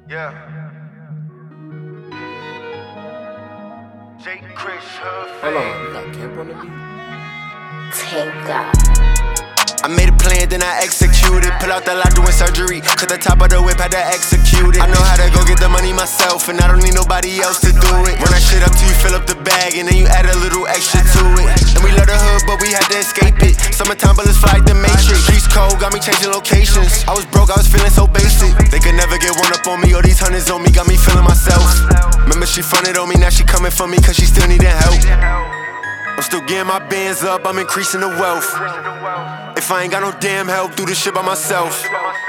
Yeah. Jake Chris Hold on, you got Camp on the beat? Thank God. I made a plan, then I executed. Pull out the lot doing surgery. Cause the top of the whip had to execute it. I know how to go get the money myself, and I don't need nobody else to do it. Run that shit up till you fill up the bag, and then you add a little extra to it. And we love the hood, but we had to escape it. Summertime bullets fly like the Matrix. Streets cold, got me changing locations. I was broke, I was feeling so basic. They could never get one up on me, all these hundreds on me got me feeling myself. Remember she fronted on me, now she coming for me cause she still needing help. I'm still getting my bands up, I'm increasing the wealth. If I ain't got no damn help, do this shit by myself.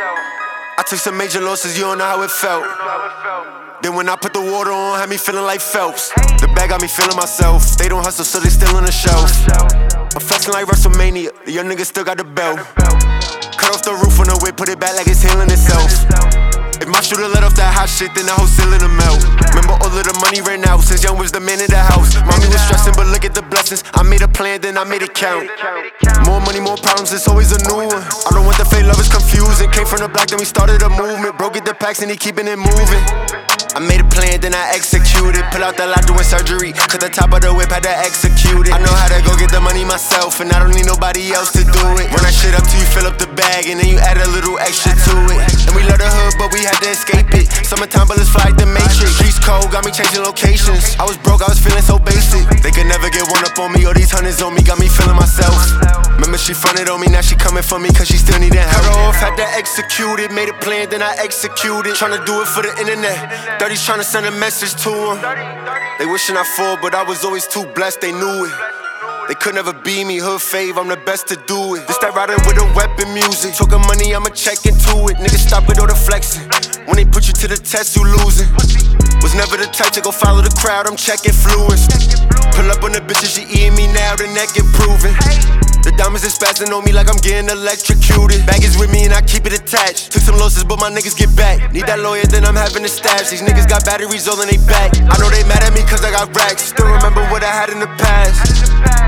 I took some major losses, you don't know how it felt. Then when I put the water on, had me feeling like Phelps. The bag got me feeling myself. They don't hustle, so they still on the shelf. I'm flexing like WrestleMania, the young nigga still got the belt. Cut off the roof on the whip, put it back like it's healing itself. If my shooter let off that hot shit, then the whole ceiling will melt. Remember all of the money ran out, since young was the man in the house. Mommy was stressing, but look at the blessings. I made a plan, then I made it count. More money, more problems, it's always a new one. I don't want the fake love, it's confusing. Came from the block, then we started a movement. Broke it the packs, and he keeping it moving. I made a plan, then I executed. Pull out the lot doing surgery, cause the top of the whip had to execute it. I know how to go get the money myself, and I don't need nobody else to do it. Run that shit up till you fill up the bag, and then you add a little extra to it. And we love the hood, but we had to escape it. Summertime bullets fly like the Matrix. Streets cold, got me changing locations. I was broke, I was feeling so basic. They could never get one up on me, all these hundreds on me got me feeling myself. Remember she fronted on me, now she coming for me cause she still needing help. Cut her off, had to execute it. Made a plan, then I executed. Tryna do it for the internet. 30's tryna send a message to them. They wishing I fall, but I was always too blessed, they knew it. They could never be me, hood fave, I'm the best to do it. This that riding with a weapon music. Talking money, I'ma check into it. Niggas stop with all the flexing. When they put you to the test, you losing. Was never the type to go follow the crowd, I'm checking fluence. Pull up on the bitches, she eating me now, the neck improving. The diamonds is spazzing on me like I'm getting electrocuted. Bag is with me and I keep it attached. Took some losses, but my niggas get back. Need that lawyer, then I'm having to stash. These niggas got batteries all in they back. I know they mad at me cause I got racks. Still remember what I had in the past.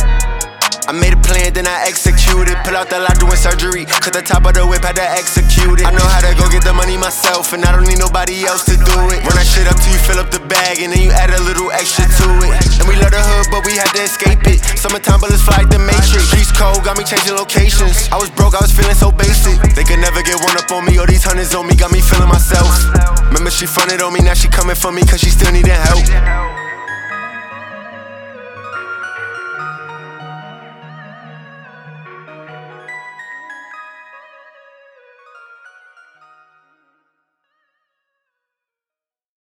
I made a plan, then I executed. Pull out the lot doing surgery, cause the top of the whip had to execute it. I know how to go get the money myself, and I don't need nobody else to do it. Run that shit up till you fill up the bag, and then you add a little extra to it. And we love the hood, but we had to escape it. Summertime bullets fly like the Matrix. Streets cold, got me changing locations. I was broke, I was feeling so basic. They could never get one up on me, all these hundreds on me got me feeling myself. Remember she fronted on me, now she coming for me cause she still needing help.